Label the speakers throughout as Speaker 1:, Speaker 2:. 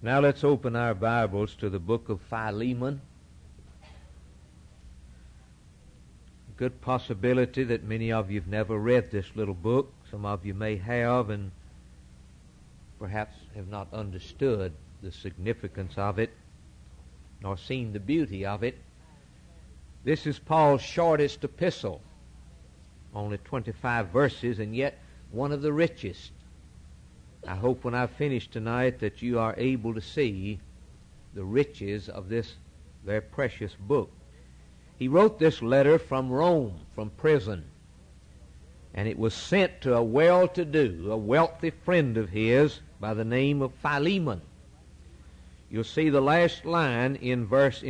Speaker 1: Now let's open our Bibles to the book of Philemon. Good possibility that many of you have never read this little book. Some of you may have and perhaps have not understood the significance of it nor seen the beauty of it. This is Paul's shortest epistle, only 25 verses, and yet one of the richest. I hope when I finish tonight that you are able to see the riches of this very precious book. He wrote this letter from Rome, from prison, and it was sent to a well-to-do, a wealthy friend of his by the name of Philemon. You'll see the last line in verse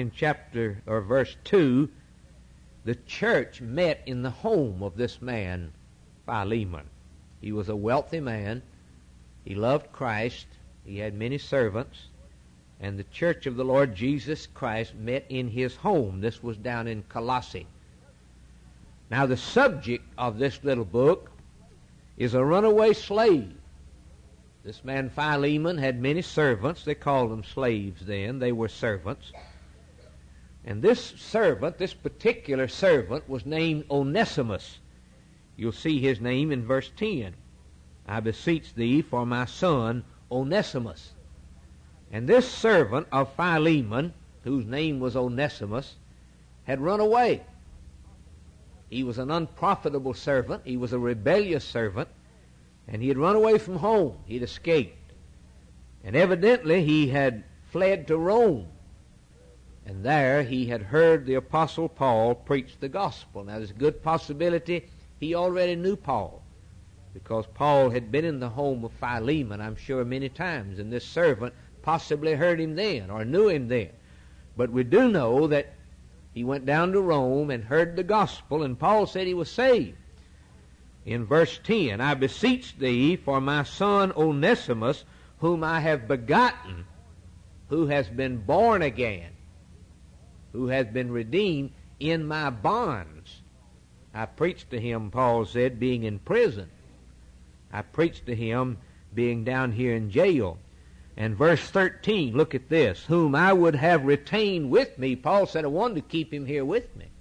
Speaker 1: 2. The church met in the home of this man, Philemon. He was a wealthy man. He loved Christ. He had many servants. And the church of the Lord Jesus Christ met in his home. This was down in Colossae. Now the subject of this little book is a runaway slave. This man Philemon had many servants. They called them slaves then. They were servants. And this servant, this particular servant, was named Onesimus. You'll see his name in verse 10. I beseech thee for my son Onesimus. And this servant of Philemon, whose name was Onesimus, had run away. He was an unprofitable servant. He was a rebellious servant. And he had run away from home. He had escaped. And evidently he had fled to Rome. And there he had heard the Apostle Paul preach the gospel. Now there's a good possibility he already knew Paul, because Paul had been in the home of Philemon, I'm sure, many times, and this servant possibly heard him then or knew him then. But we do know that he went down to Rome and heard the gospel, and Paul said he was saved. In verse 10, I beseech thee for my son Onesimus, whom I have begotten, who has been born again, who has been redeemed in my bonds. I preached to him, Paul said, being in prison. I preached to him being down here in jail. And verse 13, look at this. Whom I would have retained with me. Paul said, I wanted to keep him here with me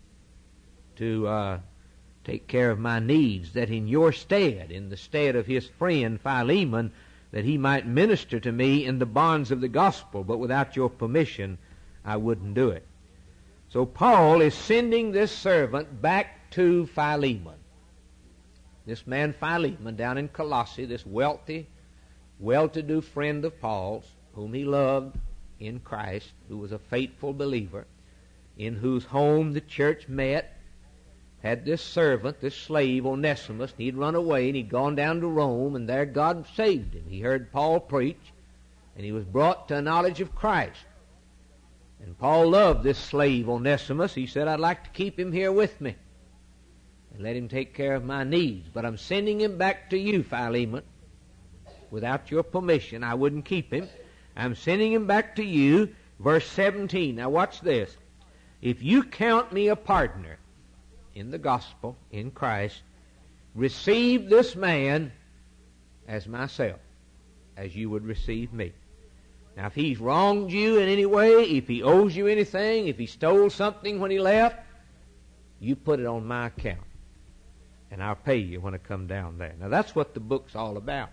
Speaker 1: to take care of my needs, that in your stead, in the stead of his friend Philemon, that he might minister to me in the bonds of the gospel. But without your permission, I wouldn't do it. So Paul is sending this servant back to Philemon. This man Philemon down in Colossae, this wealthy, well-to-do friend of Paul's, whom he loved in Christ, who was a faithful believer, in whose home the church met, had this servant, this slave, Onesimus, and he'd run away, and he'd gone down to Rome, and there God saved him. He heard Paul preach, and he was brought to a knowledge of Christ. And Paul loved this slave, Onesimus. He said, I'd like to keep him here with me and let him take care of my needs. But I'm sending him back to you, Philemon. Without your permission, I wouldn't keep him. I'm sending him back to you. Verse 17. Now watch this. If you count me a partner in the gospel, in Christ, receive this man as myself, as you would receive me. Now if he's wronged you in any way, if he owes you anything, if he stole something when he left, you put it on my account, and I'll pay you when I come down there. Now that's what the book's all about.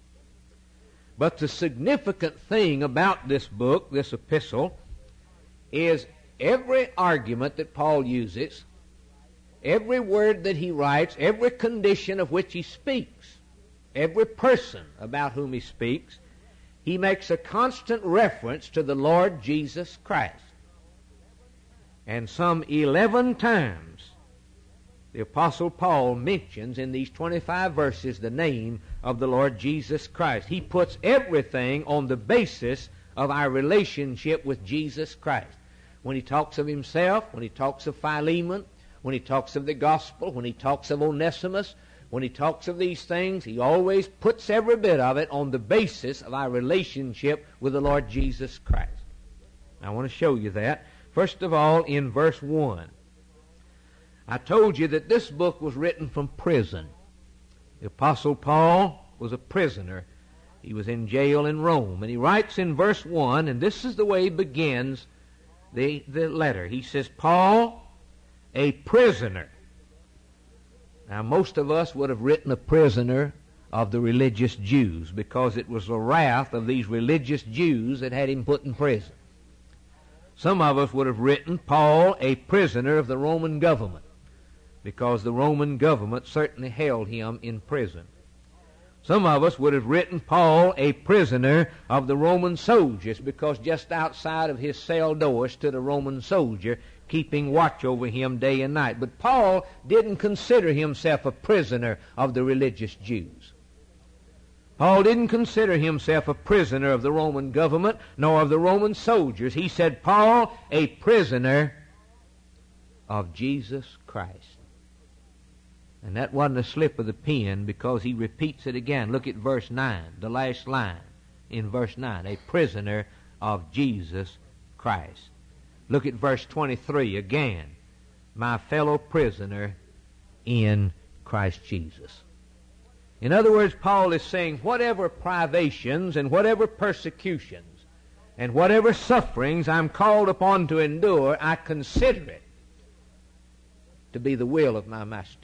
Speaker 1: But the significant thing about this book, this epistle, is every argument that Paul uses, every word that he writes, every condition of which he speaks, every person about whom he speaks, he makes a constant reference to the Lord Jesus Christ. And some 11 times the Apostle Paul mentions in these 25 verses the name of the Lord Jesus Christ. He puts everything on the basis of our relationship with Jesus Christ. When he talks of himself, when he talks of Philemon, when he talks of the gospel, when he talks of Onesimus, when he talks of these things, he always puts every bit of it on the basis of our relationship with the Lord Jesus Christ. I want to show you that. First of all, in verse 1. I told you that this book was written from prison. The Apostle Paul was a prisoner He was in jail in Rome. And he writes in verse 1, and this is the way he begins the letter. He says, Paul, a prisoner. Now, most of us would have written a prisoner of the religious Jews, because it was the wrath of these religious Jews that had him put in prison. Some of us would have written Paul, a prisoner of the Roman government, because the Roman government certainly held him in prison. Some of us would have written Paul, a prisoner of the Roman soldiers, because just outside of his cell door stood a Roman soldier keeping watch over him day and night. But Paul didn't consider himself a prisoner of the religious Jews. Paul didn't consider himself a prisoner of the Roman government, nor of the Roman soldiers. He said, Paul, a prisoner of Jesus Christ. And that wasn't a slip of the pen, because he repeats it again. Look at verse 9, the last line in verse 9, a prisoner of Jesus Christ. Look at verse 23 again, my fellow prisoner in Christ Jesus. In other words, Paul is saying, whatever privations and whatever persecutions and whatever sufferings I'm called upon to endure, I consider it to be the will of my Master.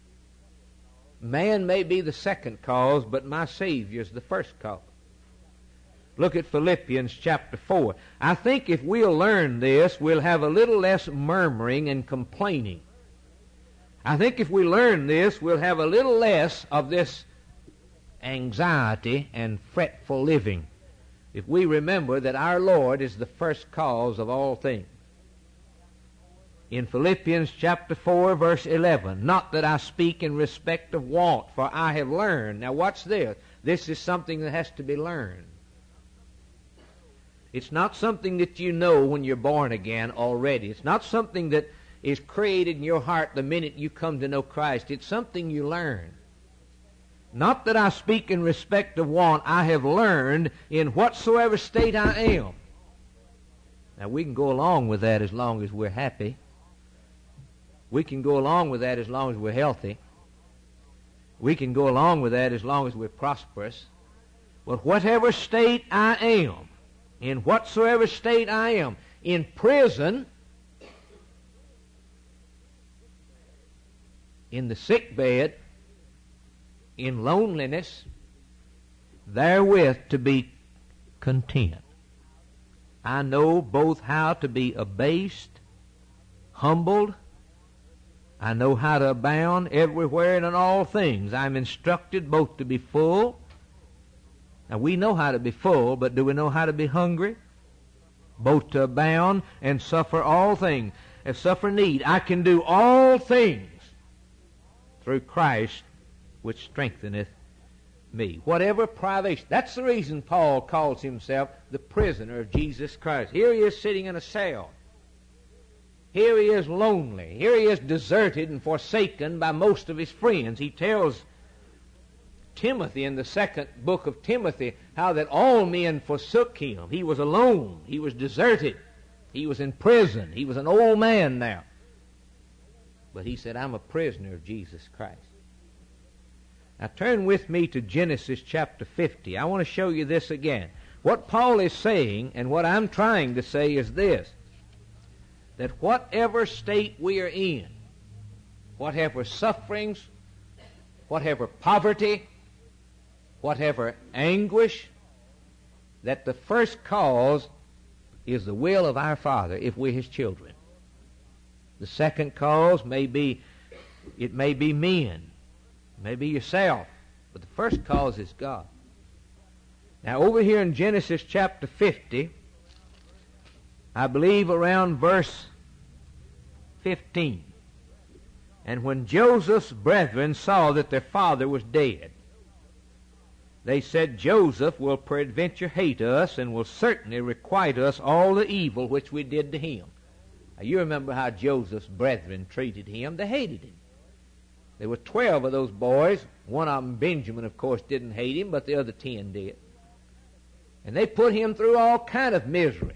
Speaker 1: Man may be the second cause, but my Savior is the first cause. Look at Philippians chapter 4. I think if we'll learn this, we'll have a little less murmuring and complaining. I think if we learn this, we'll have a little less of this anxiety and fretful living, if we remember that our Lord is the first cause of all things. In Philippians chapter 4, verse 11, not that I speak in respect of want, for I have learned. Now watch this. This is something that has to be learned. It's not something that you know when you're born again already. It's not something that is created in your heart the minute you come to know Christ. It's something you learn. Not that I speak in respect of want, I have learned in whatsoever state I am. Now we can go along with that as long as we're happy. We can go along with that as long as we're healthy. We can go along with that as long as we're prosperous. But whatever state I am, in whatsoever state I am, in prison, in the sick bed, in loneliness, therewith to be content. I know both how to be abased, humbled. I know how to abound everywhere and in all things. I'm instructed both to be full. Now we know how to be full, but do we know how to be hungry? Both to abound and suffer all things, and suffer need. I can do all things through Christ which strengtheneth me. Whatever privation. That's the reason Paul calls himself the prisoner of Jesus Christ. Here he is sitting in a cell. Here he is lonely. Here he is deserted and forsaken by most of his friends. He tells Timothy in the second book of Timothy how that all men forsook him. He was alone. He was deserted. He was in prison. He was an old man now. But he said, I'm a prisoner of Jesus Christ. Now turn with me to Genesis chapter 50. I want to show you this again. What Paul is saying and what I'm trying to say is this, that whatever state we are in, whatever sufferings, whatever poverty, whatever anguish, that the first cause is the will of our Father if we're His children. The second cause may be men, maybe yourself, but the first cause is God. Now over here in Genesis chapter 50, I believe around verse 15, and when Joseph's brethren saw that their father was dead, they said, Joseph will peradventure hate us and will certainly requite us all the evil which we did to him. Now you remember how Joseph's brethren treated him. They hated him. There were 12 of those boys. One of them, Benjamin, of course, didn't hate him, but the other 10 did. And they put him through all kind of misery.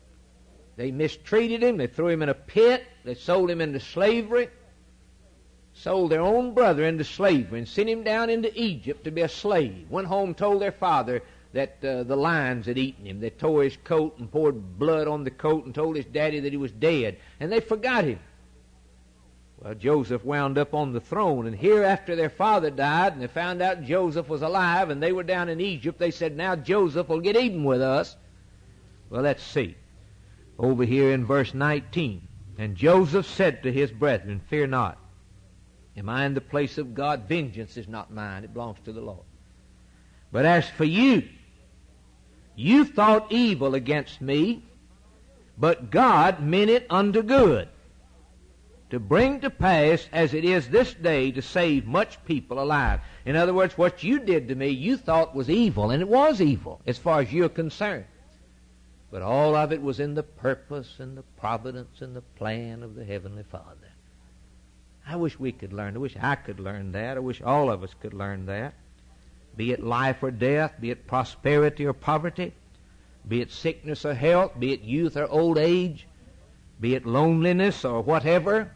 Speaker 1: They mistreated him. They threw him in a pit. They sold him into slavery.
Speaker 2: sold their own brother into slavery and sent him down into Egypt to be a slave. Went home, told their father that the lions had eaten him. They tore his coat and poured blood on the coat and told his daddy that he was dead. And they forgot him. Well, Joseph wound up on the throne, and here after their father died and they found out Joseph was alive and they were down in Egypt, they said, now Joseph will get even with us. Well, let's see. Over here in verse 19, and Joseph said to his brethren, fear not. Am I in the place of God? Vengeance is not mine. It belongs to the Lord. But as for you, you thought evil against me, but God meant it unto good, to bring to pass as it is this day to save much people alive. In other words, what you did to me, you thought was evil, and it was evil as far as you're concerned. But all of it was in the purpose and the providence and the plan of the Heavenly Father. I wish we could learn. I wish I could learn that. I wish all of us could learn that. Be it life or death, be it prosperity or poverty, be it sickness or health, be it youth or old age, be it loneliness or whatever,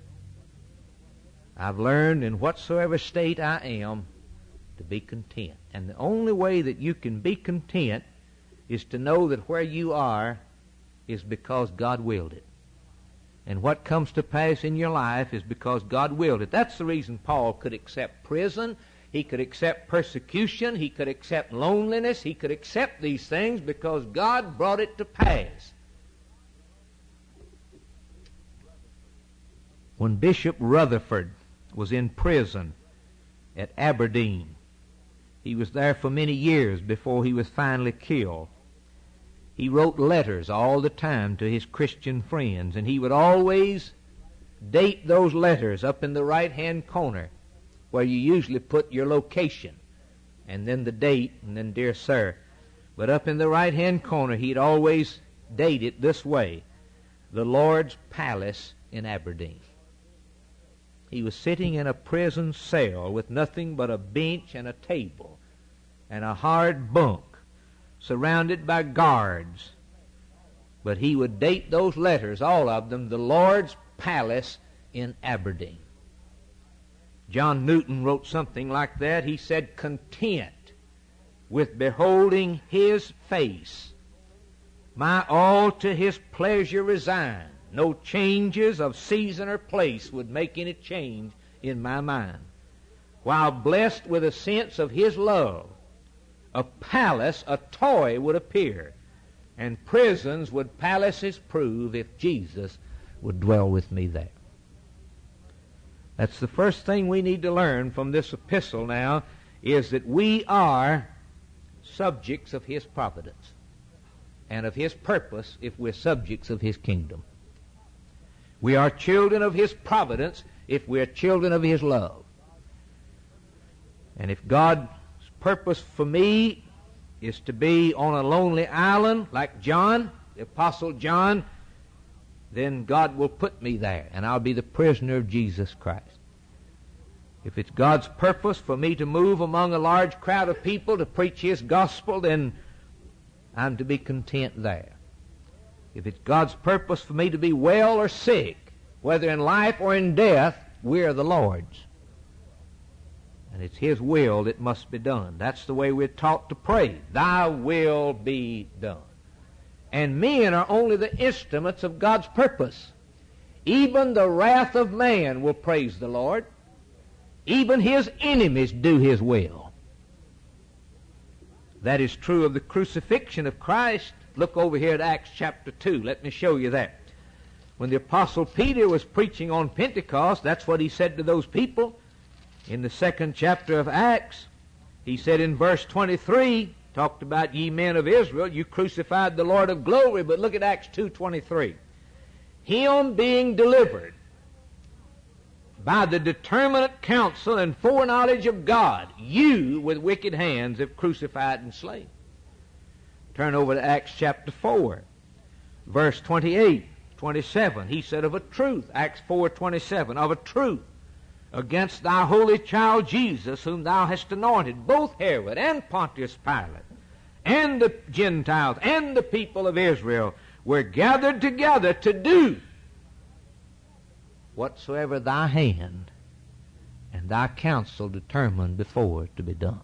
Speaker 2: I've learned in whatsoever state I am to be content. And the only way that you can be content is to know that where you are is because God willed it. And what comes to pass in your life is because God willed it. That's the reason Paul could accept prison. He could accept persecution. He could accept loneliness. He could accept these things because God brought it to pass. When Bishop Rutherford was in prison at Aberdeen, he was there for many years before he was finally killed. He wrote letters all the time to his Christian friends, and he would always date those letters up in the right-hand corner where you usually put your location, and then the date, and then dear sir. But up in the right-hand corner, he'd always date it this way: the Lord's Palace in Aberdeen. He was sitting in a prison cell with nothing but a bench and a table and a hard bunk, surrounded by guards. But he would date those letters, all of them, the Lord's Palace in Aberdeen. John Newton wrote something like that. He said, content with beholding his face, my all to his pleasure resign. No changes of season or place would make any change in my mind. While blessed with a sense of his love, a palace, a toy would appear, and prisons would palaces prove if Jesus would dwell with me there. That's the first thing we need to learn from this epistle now, is that we are subjects of his providence and of his purpose if we're subjects of his kingdom. We are children of his providence if we're children of his love. And if God's purpose for me is to be on a lonely island like John, the Apostle John, then God will put me there, and I'll be the prisoner of Jesus Christ. If it's God's purpose for me to move among a large crowd of people to preach his gospel, then I'm to be content there. If it's God's purpose for me to be well or sick, whether in life or in death, we're the Lord's. And it's his will that must be done. That's the way we're taught to pray. Thy will be done. And men are only the instruments of God's purpose. Even the wrath of man will praise the Lord. Even his enemies do his will. That is true of the crucifixion of Christ. Look over here at Acts chapter 2. Let me show you that. When the Apostle Peter was preaching on Pentecost, that's what he said to those people. In the 2nd chapter of Acts, he said in verse 23, talked about ye men of Israel, you crucified the Lord of glory. But look at Acts 2:23. Him being delivered by the determinate counsel and foreknowledge of God, you with wicked hands have crucified and slain. Turn over to Acts chapter 4, verse 28, 27. He said of a truth, Acts 4:27, of a truth, against thy holy child Jesus, whom thou hast anointed, both Herod and Pontius Pilate, and the Gentiles, and the people of Israel, were gathered together to do whatsoever thy hand and thy counsel determined before to be done.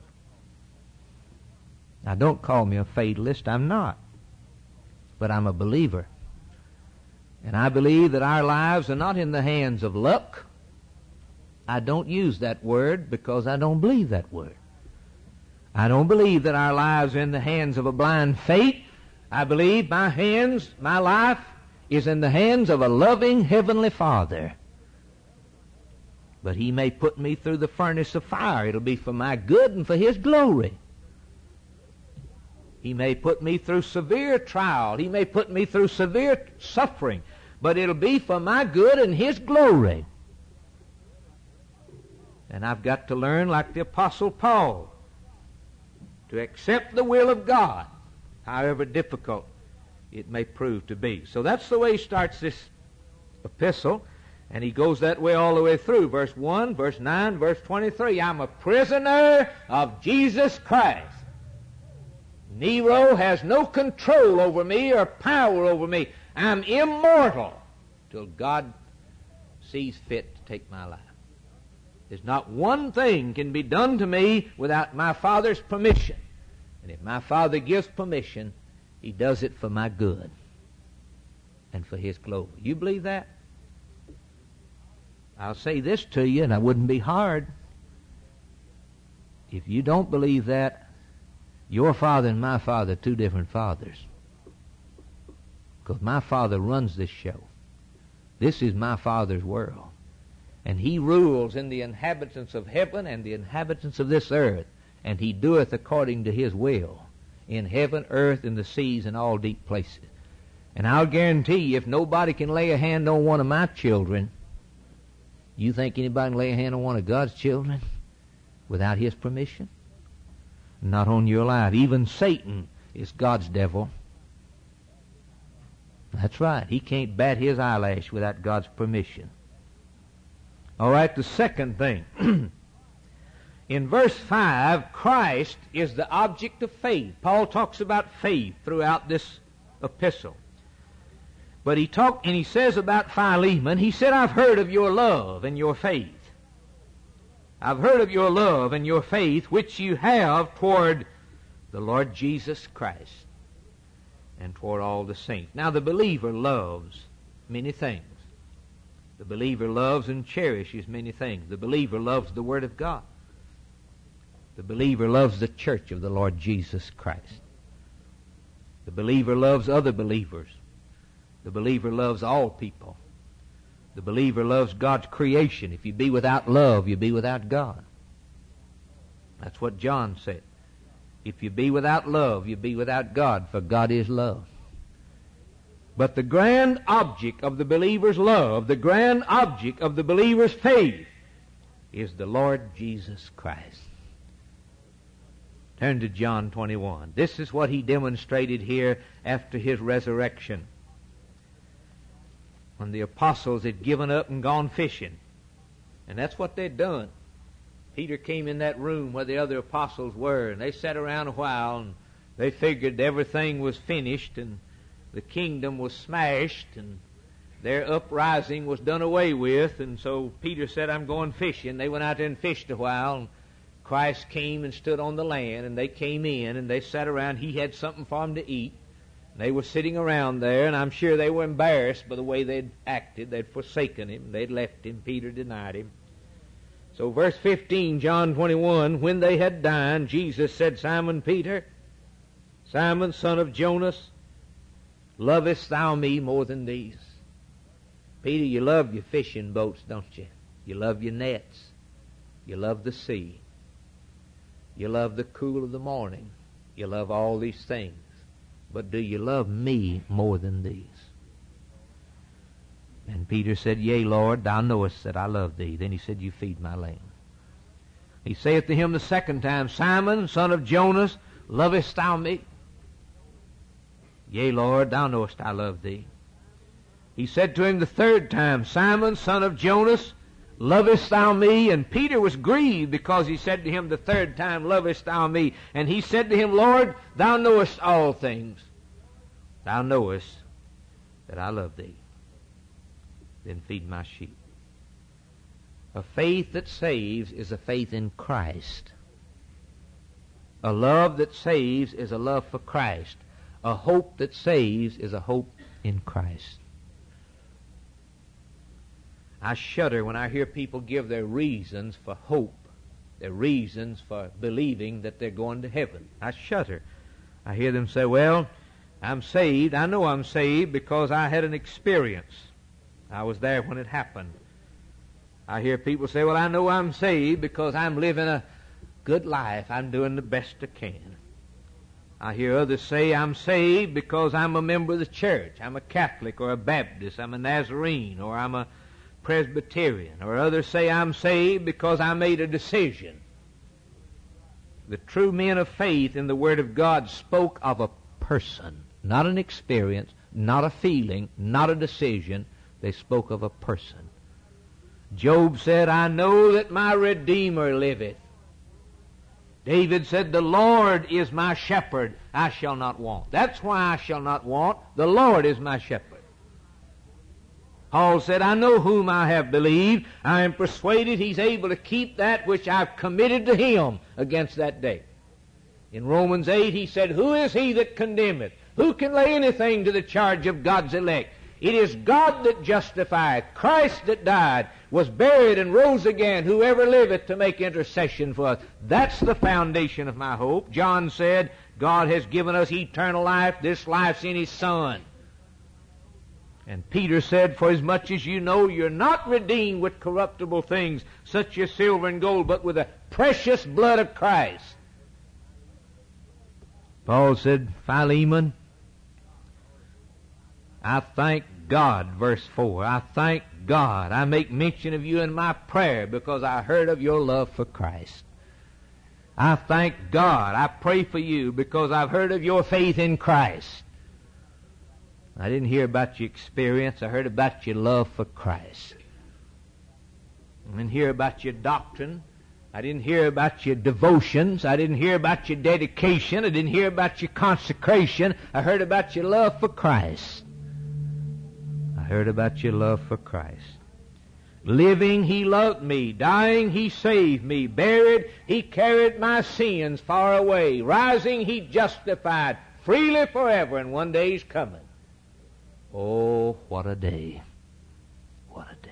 Speaker 2: Now, don't call me a fatalist. I'm not. But I'm a believer. And I believe that our lives are not in the hands of luck. I don't use that word because I don't believe that word. I don't believe that our lives are in the hands of a blind fate. I believe my life is in the hands of a loving Heavenly Father. But He may put me through the furnace of fire. It'll be for my good and for His glory. He may put me through severe trial. He may put me through severe suffering. But it'll be for my good and His glory. And I've got to learn, like the Apostle Paul, to accept the will of God, however difficult it may prove to be. So that's the way he starts this epistle, and he goes that way all the way through. Verse 1, verse 9, verse 23. I'm a prisoner of Jesus Christ. Nero has no control over me or power over me. I'm immortal till God sees fit to take my life. There's not one thing can be done to me without my Father's permission. And if my Father gives permission, He does it for my good and for His glory. You believe that? I'll say this to you, and I wouldn't be hard. If you don't believe that, your Father and my Father are two different fathers. Because my Father runs this show. This is my Father's world. And He rules in the inhabitants of heaven and the inhabitants of this earth. And He doeth according to His will in heaven, earth, and the seas, and all deep places. And I'll guarantee you, if nobody can lay a hand on one of my children, you think anybody can lay a hand on one of God's children without His permission? Not on your life. Even Satan is God's devil. That's right. He can't bat his eyelash without God's permission. All right, the second thing. In verse 5, Christ is the object of faith. Paul talks about faith throughout this epistle. But he says about Philemon, he said, I've heard of your love and your faith. I've heard of your love and your faith, which you have toward the Lord Jesus Christ and toward all the saints. Now, the believer loves many things. The believer loves and cherishes many things. The believer loves the Word of God. The believer loves the church of the Lord Jesus Christ. The believer loves other believers. The believer loves all people. The believer loves God's creation. If you be without love, you be without God. That's what John said. If you be without love, you be without God, for God is love. But the grand object of the believer's love, the grand object of the believer's faith, is the Lord Jesus Christ. Turn to John 21. This is what He demonstrated here after His resurrection, when the apostles had given up and gone fishing. And that's what they'd done. Peter came in that room where the other apostles were, and they sat around a while, and they figured everything was finished, and the kingdom was smashed, and their uprising was done away with. And so Peter said, I'm going fishing. They went out there and fished a while, and Christ came and stood on the land, and they came in, and they sat around. He had something for them to eat. They were sitting around there, and I'm sure they were embarrassed by the way they'd acted. They'd forsaken Him. They'd left Him. Peter denied Him. So verse 15, John 21, when they had dined, Jesus said, Simon Peter, Simon, son of Jonas, lovest thou me more than these? Peter, you love your fishing boats, don't you? You love your nets. You love the sea. You love the cool of the morning. You love all these things. But do you love me more than these? And Peter said, Yea, Lord, thou knowest that I love thee. Then he said, You feed my lamb. He saith to him the second time, Simon, son of Jonas, lovest thou me? Yea, Lord, thou knowest I love thee. He said to him the third time, Simon, son of Jonas, lovest thou me? And Peter was grieved because he said to him the third time, Lovest thou me? And he said to him, Lord, thou knowest all things. Thou knowest that I love thee. Then feed my sheep. A faith that saves is a faith in Christ. A love that saves is a love for Christ. A hope that saves is a hope in Christ. I shudder when I hear people give their reasons for hope, their reasons for believing that they're going to heaven. I shudder. I hear them say, well, I'm saved. I know I'm saved because I had an experience. I was there when it happened. I hear people say, well, I know I'm saved because I'm living a good life. I'm doing the best I can. I hear others say, I'm saved because I'm a member of the church. I'm a Catholic or a Baptist. I'm a Nazarene or I'm a Presbyterian. Or others say, I'm saved because I made a decision. The true men of faith in the Word of God spoke of a person, not an experience, not a feeling, not a decision. They spoke of a person. Job said, I know that my Redeemer liveth. David said, the Lord is my shepherd, I shall not want. That's why I shall not want. The Lord is my shepherd. Paul said, I know whom I have believed. I am persuaded he's able to keep that which I've committed to him against that day. In Romans 8 he said, who is he that condemneth? Who can lay anything to the charge of God's elect? It is God that justifieth, Christ that died, was buried and rose again, whoever liveth to make intercession for us. That's the foundation of my hope. John said, God has given us eternal life. This life's in His Son. And Peter said, for as much as you know you're not redeemed with corruptible things, such as silver and gold, but with the precious blood of Christ. Paul said, Philemon, I thank God, verse 4, I thank God. I make mention of you in my prayer because I heard of your love for Christ. I thank God. I pray for you because I've heard of your faith in Christ. I didn't hear about your experience. I heard about your love for Christ. I didn't hear about your doctrine. I didn't hear about your devotions. I didn't hear about your dedication. I didn't hear about your consecration. I heard about your love for Christ. I heard about your love for Christ. Living, He loved me. Dying, He saved me. Buried, He carried my sins far away. Rising, He justified freely forever, and one day He's coming. Oh, what a day. What a day.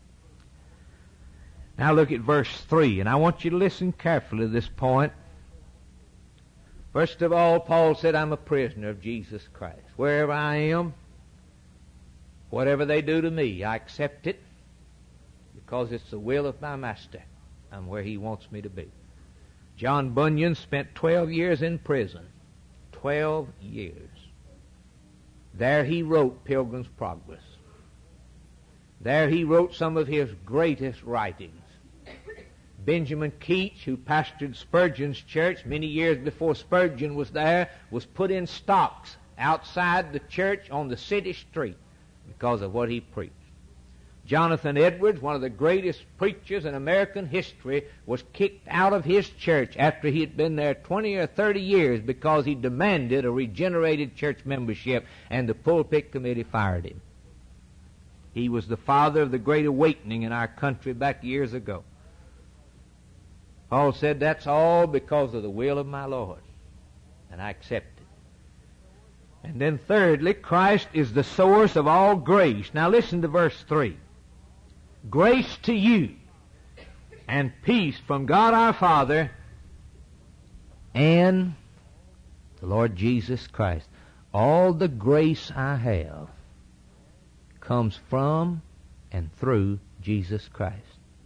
Speaker 2: Now look at verse 3, and I want you to listen carefully to this point. First of all, Paul said, I'm a prisoner of Jesus Christ. Wherever I am, whatever they do to me, I accept it because it's the will of my Master. I'm where He wants me to be. John Bunyan spent 12 years in prison. 12 years. There he wrote Pilgrim's Progress. There he wrote some of his greatest writings. Benjamin Keach, who pastored Spurgeon's church many years before Spurgeon was there, was put in stocks outside the church on the city street because of what he preached. Jonathan Edwards, one of the greatest preachers in American history, was kicked out of his church after he had been there 20 or 30 years because he demanded a regenerated church membership, and the pulpit committee fired him. He was the father of the Great Awakening in our country back years ago. Paul said, that's all because of the will of my Lord, and I accept it. And then thirdly, Christ is the source of all grace. Now listen to verse 3. Grace to you and peace from God our Father and the Lord Jesus Christ. All the grace I have comes from and through Jesus Christ.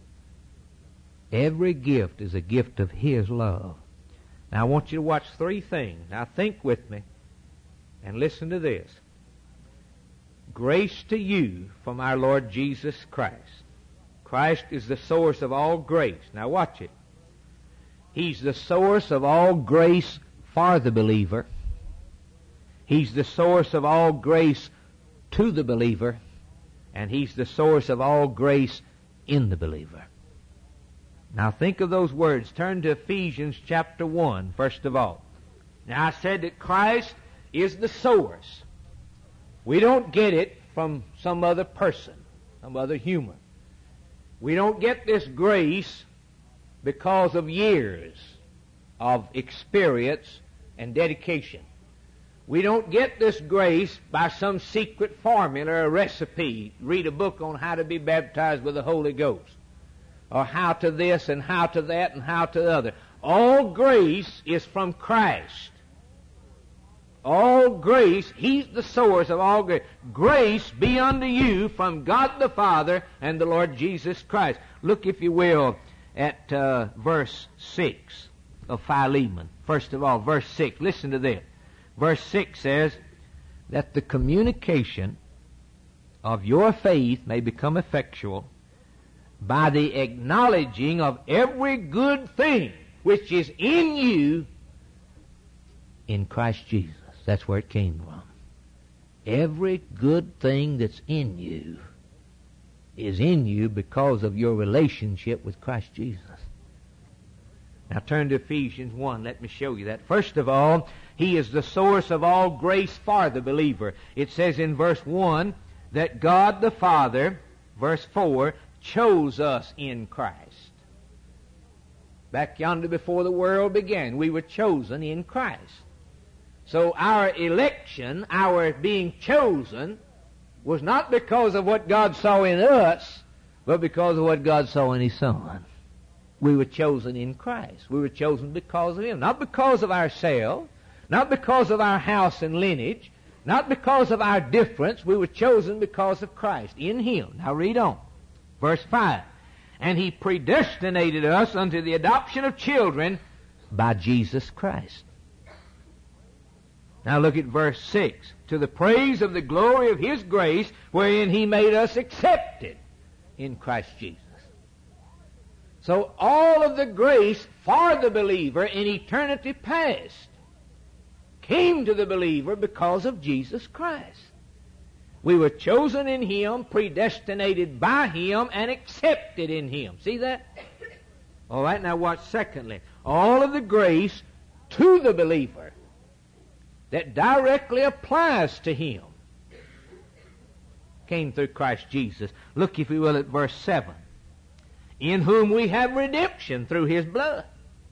Speaker 2: Every gift is a gift of His love. Now I want you to watch three things. Now think with me and listen to this. Grace to you from our Lord Jesus Christ. Christ is the source of all grace. Now watch it. He's the source of all grace for the believer. He's the source of all grace to the believer. And He's the source of all grace in the believer. Now think of those words. Turn to Ephesians chapter 1, first of all. Now I said that Christ is the source. We don't get it from some other person, some other human. We don't get this grace because of years of experience and dedication. We don't get this grace by some secret formula or recipe. Read a book on how to be baptized with the Holy Ghost, or how to this and how to that and how to the other. All grace is from Christ. All grace, He's the source of all grace. Grace be unto you from God the Father and the Lord Jesus Christ. Look, if you will, at verse 6 of Philemon. First of all, verse 6. Listen to this. Verse 6 says, that the communication of your faith may become effectual by the acknowledging of every good thing which is in you in Christ Jesus. That's where it came from. Every good thing that's in you is in you because of your relationship with Christ Jesus. Now turn to Ephesians 1. Let me show you that. First of all, He is the source of all grace for the believer. It says in verse 1 that God the Father, verse 4, chose us in Christ. Back yonder before the world began, we were chosen in Christ. So our election, our being chosen, was not because of what God saw in us, but because of what God saw in His Son. We were chosen in Christ. We were chosen because of Him. Not because of ourselves, not because of our house and lineage, not because of our difference. We were chosen because of Christ, in Him. Now read on. Verse 5. And He predestinated us unto the adoption of children by Jesus Christ. Now look at verse 6. To the praise of the glory of His grace, wherein He made us accepted in Christ Jesus. So all of the grace for the believer in eternity past came to the believer because of Jesus Christ. We were chosen in Him, predestinated by Him, and accepted in Him. See that? All right, now watch secondly. All of the grace to the believer that directly applies to him came through Christ Jesus. Look, if you will, at verse 7. In whom we have redemption through His blood.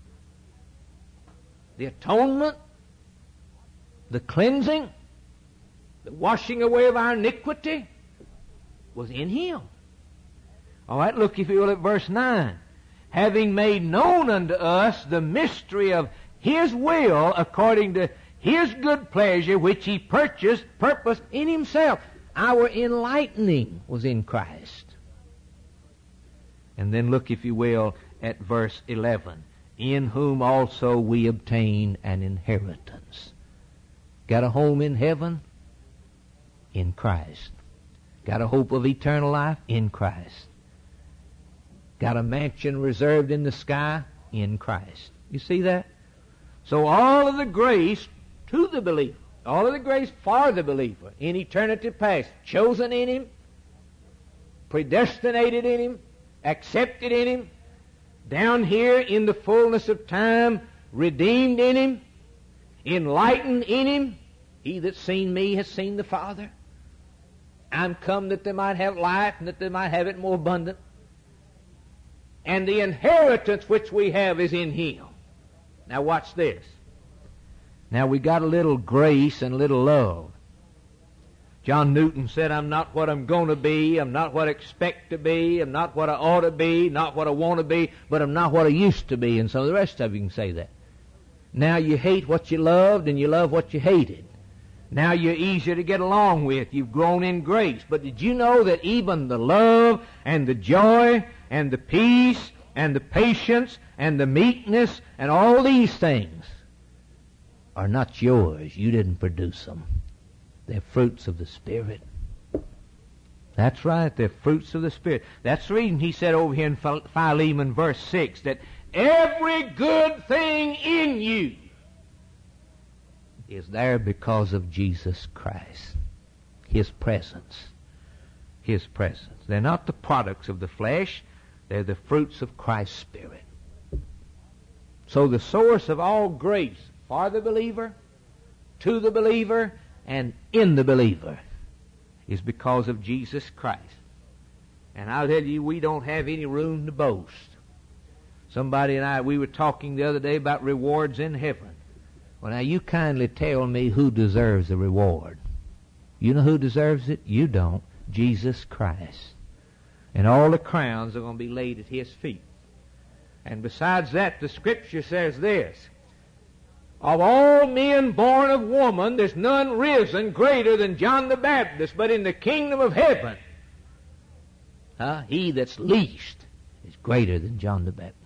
Speaker 2: The atonement, the cleansing, the washing away of our iniquity was in Him. All right, look, if you will, at verse 9. Having made known unto us the mystery of His will according to His good pleasure, which He purposed in Himself. Our enlightening was in Christ. And then look, if you will, at verse 11. In whom also we obtain an inheritance. Got a home in heaven? In Christ. Got a hope of eternal life? In Christ. Got a mansion reserved in the sky? In Christ. You see that? So all of the grace to the believer, all of the grace for the believer in eternity past, chosen in Him, predestinated in Him, accepted in Him, down here in the fullness of time, redeemed in Him, enlightened in Him. He that's seen me has seen the Father. I'm come that they might have life and that they might have it more abundant. And the inheritance which we have is in Him. Now watch this. Now we got a little grace and a little love. John Newton said, I'm not what I'm going to be, I'm not what I expect to be, I'm not what I ought to be, not what I want to be, but I'm not what I used to be. And some of the rest of you can say that. Now you hate what you loved and you love what you hated. Now you're easier to get along with. You've grown in grace. But did you know that even the love and the joy and the peace and the patience and the meekness and all these things are not yours? You didn't produce them. They're fruits of the Spirit. That's right, they're fruits of the Spirit. That's the reason he said over here in Philemon verse 6 that every good thing in you is there because of Jesus Christ. His presence. His presence. They're not the products of the flesh. They're the fruits of Christ's Spirit. So the source of all grace for the believer, to the believer, and in the believer is because of Jesus Christ. And I'll tell you, we don't have any room to boast. Somebody and I, we were talking the other day about rewards in heaven. Well, now you kindly tell me who deserves the reward. You know who deserves it? You don't. Jesus Christ. And all the crowns are going to be laid at His feet. And besides that, the Scripture says this: of all men born of woman, there's none risen greater than John the Baptist, but in the kingdom of heaven, he that's least is greater than John the Baptist.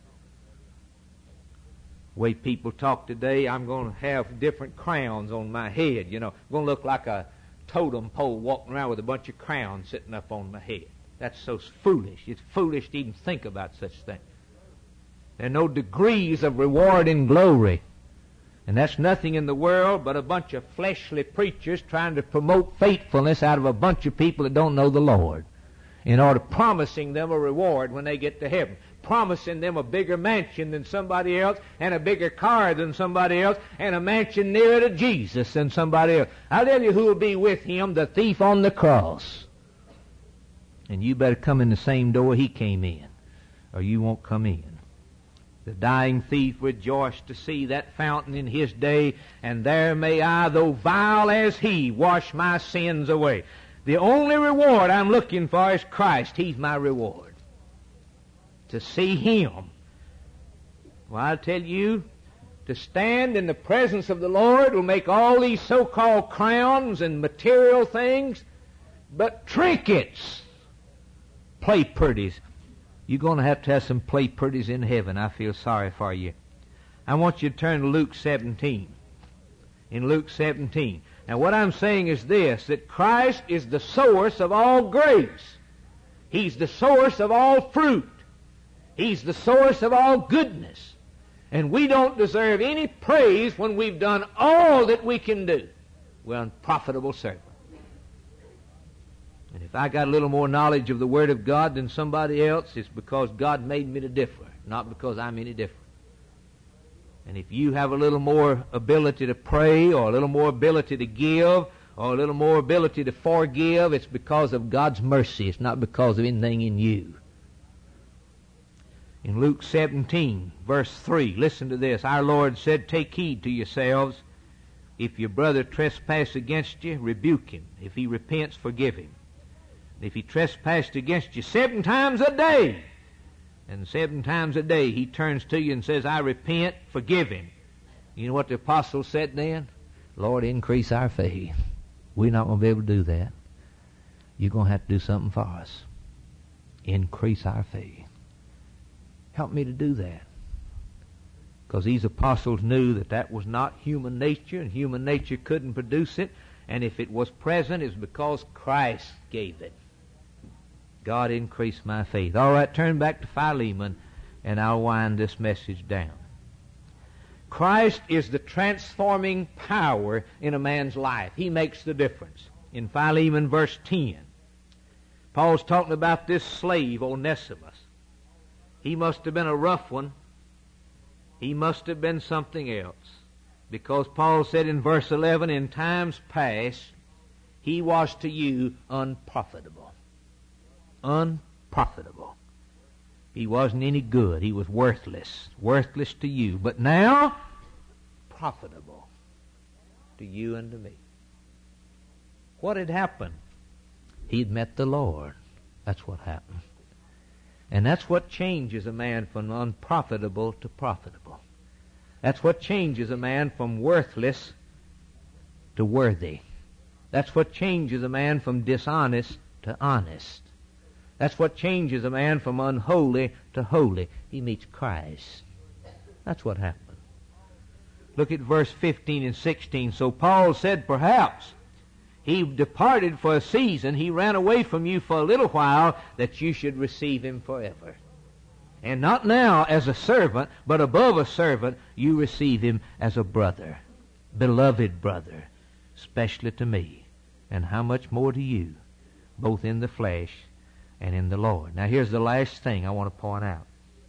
Speaker 2: The way people talk today, I'm going to have different crowns on my head. You know, I'm going to look like a totem pole walking around with a bunch of crowns sitting up on my head. That's so foolish. It's foolish to even think about such things. There are no degrees of reward and glory. And that's nothing in the world but a bunch of fleshly preachers trying to promote faithfulness out of a bunch of people that don't know the Lord, in order promising them a reward when they get to heaven, promising them a bigger mansion than somebody else, and a bigger car than somebody else, and a mansion nearer to Jesus than somebody else. I'll tell you who will be with Him: the thief on the cross. And you better come in the same door he came in, or you won't come in. The dying thief rejoiced to see that fountain in his day, and there may I, though vile as he, wash my sins away. The only reward I'm looking for is Christ. He's my reward. To see Him. Well, I'll tell you, to stand in the presence of the Lord will make all these so-called crowns and material things but trinkets. Play pretties. You're going to have some play pretties in heaven. I feel sorry for you. I want you to turn to Luke 17. In Luke 17. Now what I'm saying is this, that Christ is the source of all grace. He's the source of all fruit. He's the source of all goodness. And we don't deserve any praise when we've done all that we can do. We're unprofitable servants. And if I got a little more knowledge of the Word of God than somebody else, it's because God made me to differ, not because I'm any different. And if you have a little more ability to pray, or a little more ability to give, or a little more ability to forgive, it's because of God's mercy. It's not because of anything in you. In Luke 17, verse 3, listen to this. Our Lord said, "Take heed to yourselves. If your brother trespass against you, rebuke him. If he repents, forgive him. If he trespassed against you 7 times a day, and 7 times a day he turns to you and says, I repent, forgive him." You know what the apostle said then? Lord, increase our faith. We're not going to be able to do that. You're going to have to do something for us. Increase our faith. Help me to do that. Because these apostles knew that that was not human nature, and human nature couldn't produce it. And if it was present, it's because Christ gave it. God, increase my faith. All right, turn back to Philemon, and I'll wind this message down. Christ is the transforming power in a man's life. He makes the difference. In Philemon verse 10, Paul's talking about this slave, Onesimus. He must have been a rough one. He must have been something else. Because Paul said in verse 11, in times past, he was to you unprofitable. Unprofitable. He wasn't any good. He was worthless. Worthless to you. But now, profitable to you and to me. What had happened? He'd met the Lord. That's what happened. And that's what changes a man from unprofitable to profitable. That's what changes a man from worthless to worthy. That's what changes a man from dishonest to honest. That's what changes a man from unholy to holy. He meets Christ. That's what happened. Look at verse 15 and 16. So Paul said, perhaps he departed for a season. He ran away from you for a little while, that you should receive him forever. And not now as a servant, but above a servant, you receive him as a brother, beloved brother, especially to me, and how much more to you, both in the flesh and in the Lord. Now here's the last thing I want to point out.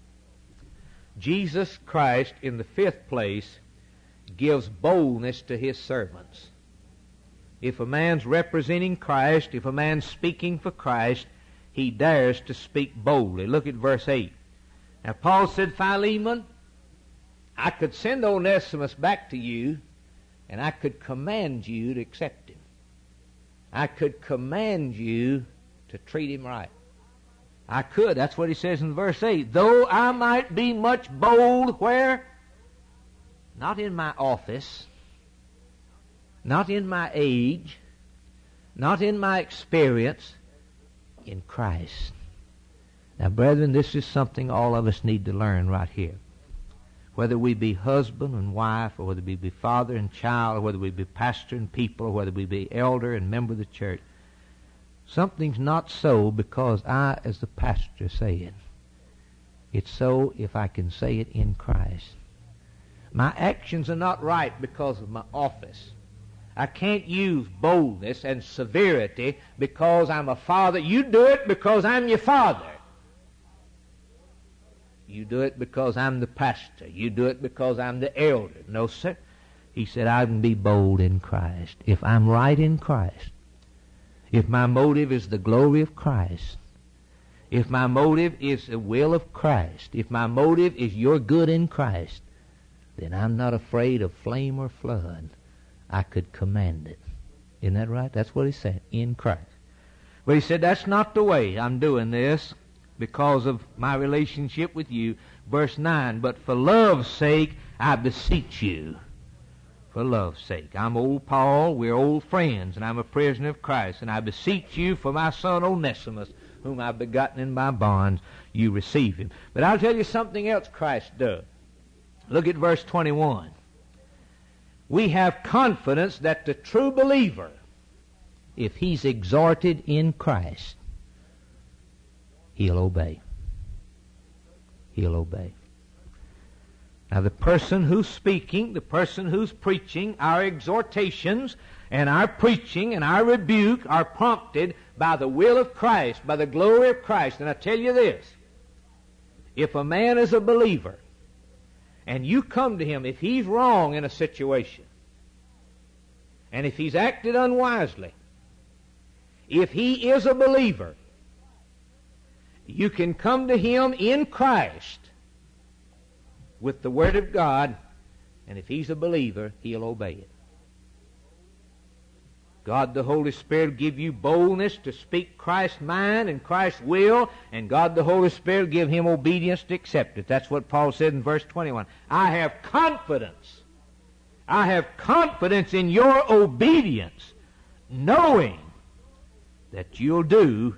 Speaker 2: Jesus Christ, in the 5th place, gives boldness to his servants. If a man's representing Christ, if a man's speaking for Christ, he dares to speak boldly. Look at verse 8. Now Paul said, Philemon, I could send Onesimus back to you, and I could command you to accept him. I could command you to treat him right. I could. That's what he says in verse 8. Though I might be much bold, where? Not in my office, not in my age, not in my experience, in Christ. Now, brethren, this is something all of us need to learn right here. Whether we be husband and wife, or whether we be father and child, or whether we be pastor and people, or whether we be elder and member of the church, something's not so because I, as the pastor, say it. It's so if I can say it in Christ. My actions are not right because of my office. I can't use boldness and severity because I'm a father. You do it because I'm your father. You do it because I'm the pastor. You do it because I'm the elder. No, sir. He said, I can be bold in Christ. If I'm right in Christ, if my motive is the glory of Christ, if my motive is the will of Christ, if my motive is your good in Christ, then I'm not afraid of flame or flood. I could command it. Isn't that right? That's what he said, in Christ. But he said, that's not the way I'm doing this because of my relationship with you. Verse 9, but for love's sake, I beseech you. For love's sake. I'm old Paul, we're old friends, and I'm a prisoner of Christ, and I beseech you for my son Onesimus, whom I've begotten in my bonds, you receive him. But I'll tell you something else Christ does. Look at verse 21. We have confidence that the true believer, if he's exhorted in Christ, he'll obey. He'll obey. Now the person who's speaking, the person who's preaching, our exhortations and our preaching and our rebuke are prompted by the will of Christ, by the glory of Christ. And I tell you this, if a man is a believer, and you come to him, if he's wrong in a situation, and if he's acted unwisely, if he is a believer, you can come to him in Christ with the Word of God, and if he's a believer, he'll obey it. God the Holy Spirit will give you boldness to speak Christ's mind and Christ's will, and God the Holy Spirit will give him obedience to accept it. That's what Paul said in verse 21. I have confidence. I have confidence in your obedience, knowing that you'll do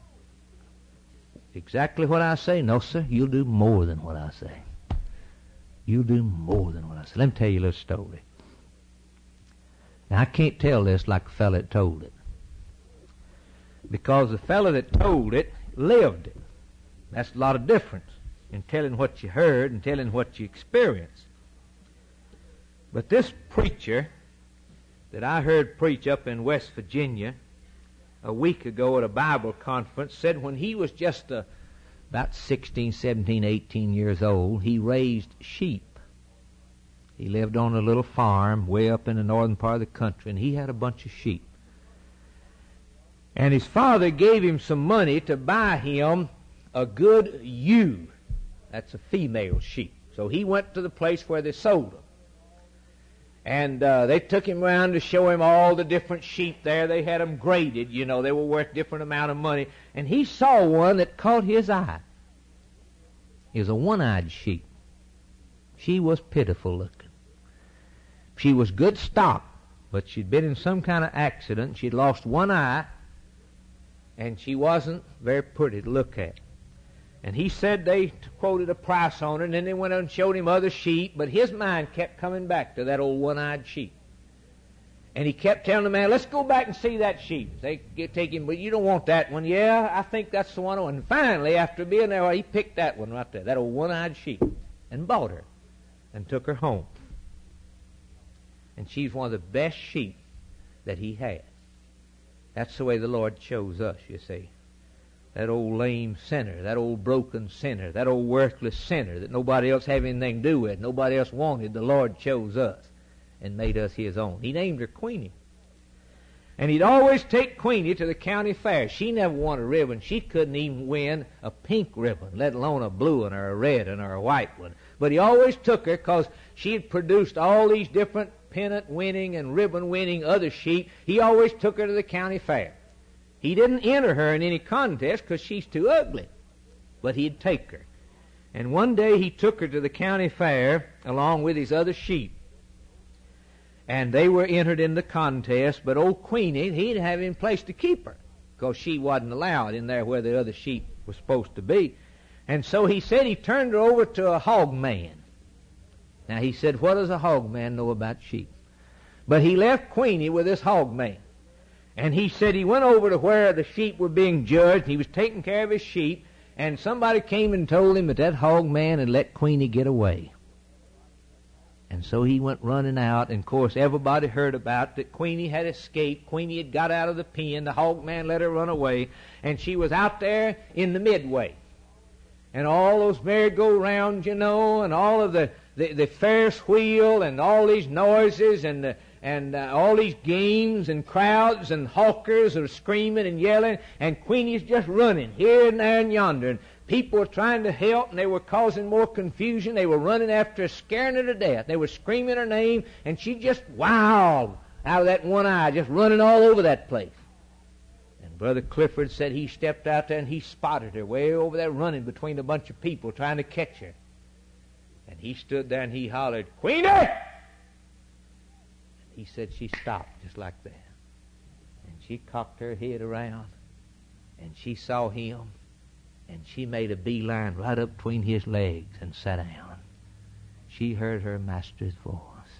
Speaker 2: exactly what I say. No, sir, you'll do more than what I say. You'll do more than what I say. Let me tell you a little story. Now, I can't tell this like the fellow that told it, because the fellow that told it lived it. That's a lot of difference in telling what you heard and telling what you experienced. But this preacher that I heard preach up in West Virginia a week ago at a Bible conference said when he was just about 16, 17, 18 years old, he raised sheep. He lived on a little farm way up in the northern part of the country, and he had a bunch of sheep. And his father gave him some money to buy him a good ewe. That's a female sheep. So he went to the place where they sold them. And they took him around to show him all the different sheep there. They had them graded, you know. They were worth different amount of money. And he saw one that caught his eye. It was a one-eyed sheep. She was pitiful looking. She was good stock, but she'd been in some kind of accident. She'd lost one eye, and she wasn't very pretty to look at. And he said they quoted a price on her, and then they went and showed him other sheep, but his mind kept coming back to that old one-eyed sheep. And he kept telling the man, let's go back and see that sheep. They take him, but you don't want that one. Yeah, I think that's the one. And finally, after being there, he picked that one right there, that old one-eyed sheep, and bought her and took her home. And she's one of the best sheep that he had. That's the way the Lord chose us, you see. That old lame sinner, that old broken sinner, that old worthless sinner that nobody else had anything to do with, nobody else wanted, the Lord chose us and made us his own. He named her Queenie. And he'd always take Queenie to the county fair. She never won a ribbon. She couldn't even win a pink ribbon, let alone a blue one or a red one or a white one. But he always took her because she had produced all these different pennant winning and ribbon winning other sheep. He always took her to the county fair. He didn't enter her in any contest because she's too ugly. But he'd take her. And one day he took her to the county fair along with his other sheep. And they were entered in the contest, but old Queenie, he didn't have any place to keep her because she wasn't allowed in there where the other sheep were supposed to be. And so he said he turned her over to a hog man. Now he said, what does a hog man know about sheep? But he left Queenie with this hog man. And he said he went over to where the sheep were being judged. He was taking care of his sheep. And somebody came and told him that hog man had let Queenie get away. And so he went running out, and of course everybody heard about that Queenie had escaped. Queenie had got out of the pen. The hog man let her run away, and she was out there in the midway. And all those merry-go-rounds, and all of the Ferris wheel, and all these noises, and all these games, and crowds, and hawkers are screaming and yelling, and Queenie's just running here and there and yonder. And people were trying to help, and they were causing more confusion. They were running after her, scaring her to death. They were screaming her name, and she just wild out of that one eye, just running all over that place. And Brother Clifford said he stepped out there, and he spotted her way over there running between a bunch of people trying to catch her. And he stood there, and he hollered, "Queenie!" And he said she stopped just like that. And she cocked her head around, and she saw him. And she made a beeline right up between his legs and sat down. She heard her master's voice.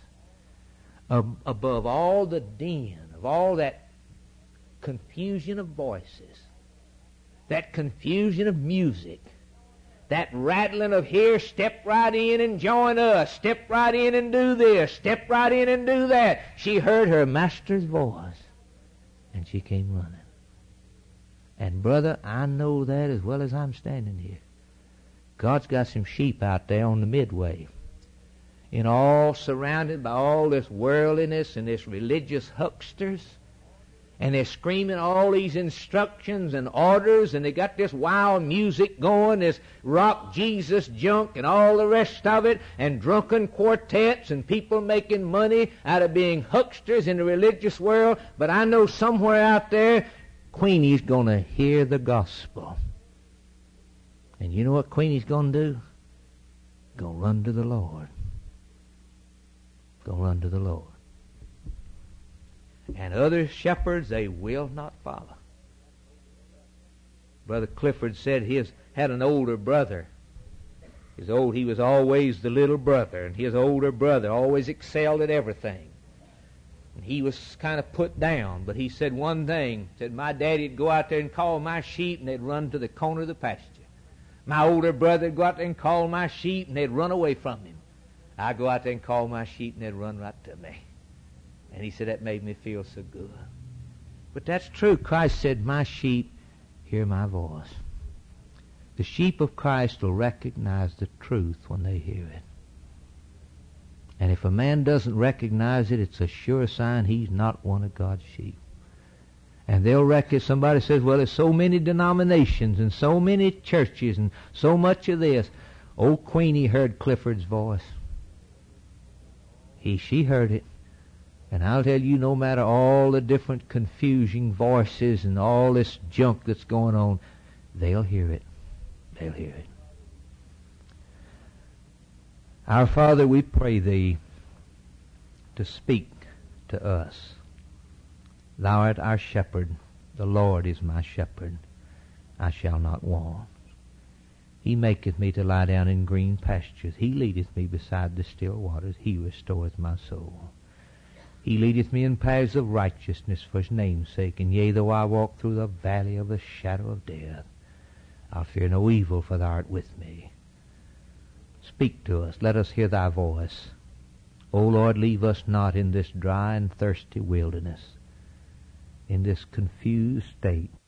Speaker 2: Above all the din of all that confusion of voices, that confusion of music, that rattling of here, step right in and join us, step right in and do this, step right in and do that, she heard her master's voice, and she came running. And brother, I know that as well as I'm standing here. God's got some sheep out there on the midway, and all surrounded by all this worldliness and this religious hucksters, and they're screaming all these instructions and orders, and they got this wild music going, this rock Jesus junk and all the rest of it, and drunken quartets and people making money out of being hucksters in the religious world. But I know somewhere out there Queenie's going to hear the gospel. And you know what Queenie's going to do? Going to run to the Lord. Going to run to the Lord. And other shepherds, they will not follow. Brother Clifford said he had an older brother. He was always the little brother, and his older brother always excelled at everything. And he was kind of put down, but he said one thing. Said, my daddy'd go out there and call my sheep, and they'd run to the corner of the pasture. My older brother'd go out there and call my sheep, and they'd run away from him. I'd go out there and call my sheep, and they'd run right to me. And he said, that made me feel so good. But that's true. Christ said, my sheep hear my voice. The sheep of Christ will recognize the truth when they hear it. And if a man doesn't recognize it, it's a sure sign he's not one of God's sheep. And they'll recognize, somebody says, well, there's so many denominations and so many churches and so much of this. Old Queenie heard Clifford's voice. She heard it. And I'll tell you, no matter all the different confusing voices and all this junk that's going on, they'll hear it. They'll hear it. Our Father, we pray Thee to speak to us. Thou art our shepherd. The Lord is my shepherd. I shall not want. He maketh me to lie down in green pastures. He leadeth me beside the still waters. He restoreth my soul. He leadeth me in paths of righteousness for His name's sake. And yea, though I walk through the valley of the shadow of death, I'll fear no evil, for Thou art with me. Speak to us. Let us hear Thy voice. O Lord, leave us not in this dry and thirsty wilderness, in this confused state.